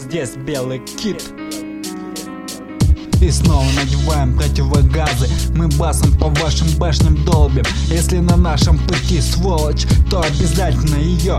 здесь белый кит. И снова надеваем противогазы, мы басом по вашим башням долбим. Если на нашем пути сволочь, то обязательно ее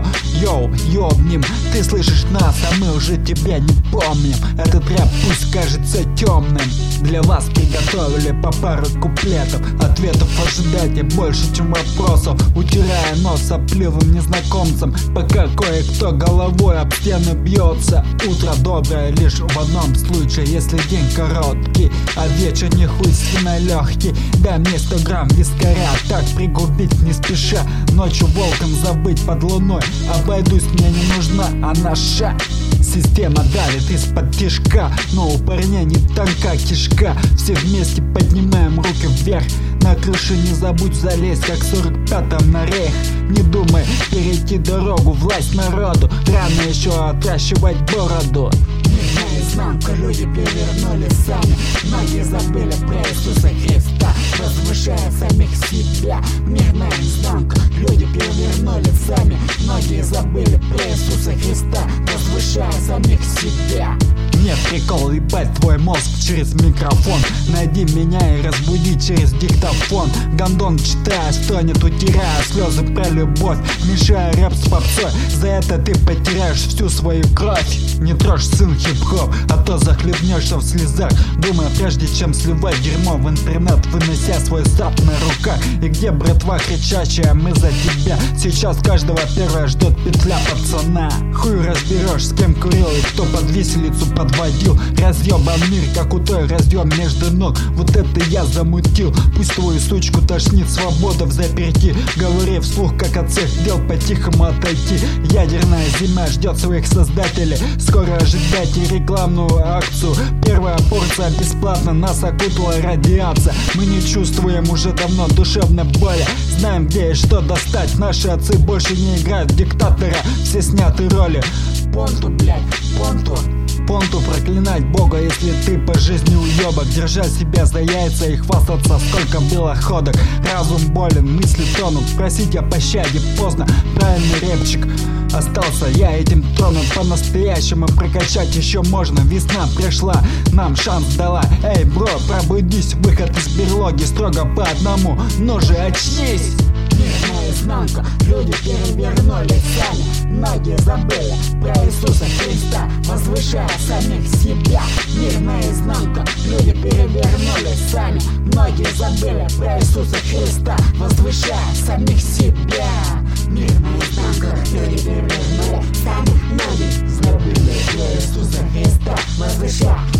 ёбнем. Ты слышишь нас, а мы уже тебя не помним. Этот рэп пусть кажется темным. Для вас приготовили по пару куплетов. Ответов ожидайте больше, чем вопросов. Утирая нос сопливым незнакомцам, пока кое-кто головой об стену бьется. Утро доброе лишь в одном случае, если день короткий, а вечер не хуй свиной легкий. Дай мне 100 грамм вискаря, так пригубить не спеша. Ночью волком забыть под луной. Обойдусь, мне не нужна, а наша система давит из-под тишка, но у парня не тонка кишка. Все вместе поднимаем руки вверх. На крыше не забудь залезть, как в 45-м на рейх. Не думай перейти дорогу, власть народу. Рано еще отращивать бороду. Наизнанку люди перевернули сами. Многие забыли про Иисуса Христа, возвышая самих себя. Мир наизнанку люди перевернули сами. Многие забыли про Иисуса Христа, возвышая самих себя. Нет, прикол ебать твой мозг через микрофон. Найди меня и разбуди через диктофон. Гондон читая, стонет, утирая слезы про любовь, мешая рэп с попсой. За это ты потеряешь всю свою кровь. Не трожь, сын хип-хоп, а то захлебнешься в слезах. Думая, прежде чем сливать дерьмо в интернет, вынося свой сап на руках. И где братва кричащая, мы за тебя. Сейчас каждого первая ждет петля пацана. Хуй разберешь, с кем курил и кто под виселицу подводил. Разъебан мир, как у той разъем между ног. Вот это я замутил. Пусть твою сучку тошнит, свобода в заперти. Говори вслух, как от всех дел по-тихому отойти. Ядерная зима ждет своих создателей. Скоро ожидайте рекламную акцию. Первая порция бесплатно, нас окутала радиация. Мы не чувствуем уже давно душевной боли. Знаем, где и что достать. Наши отцы больше не играют в диктатора. Все сняты роли. Понту, блядь, понту. Понту проклинать Бога, если ты по жизни уебок. Держать себя за яйца и хвастаться, сколько было ходок. Разум болен, мысли тонут, просить о пощаде поздно. Правильный рэпчик остался, я этим тронут. По-настоящему прокачать еще можно. Весна пришла, нам шанс дала. Эй, бро, пробудись, выход из берлоги строго по одному. Ну же, очнись! Мир наизнанку люди перевернули сами. Многие забыли про Иисуса Христа, возвышая самих себя. Мир наизнанку люди перевернули сами. Многие забыли про Иисуса Христа, возвышая самих себя. Мир наизнанку люди перевернули сами. Многие забыли про Иисуса Христа, возвышая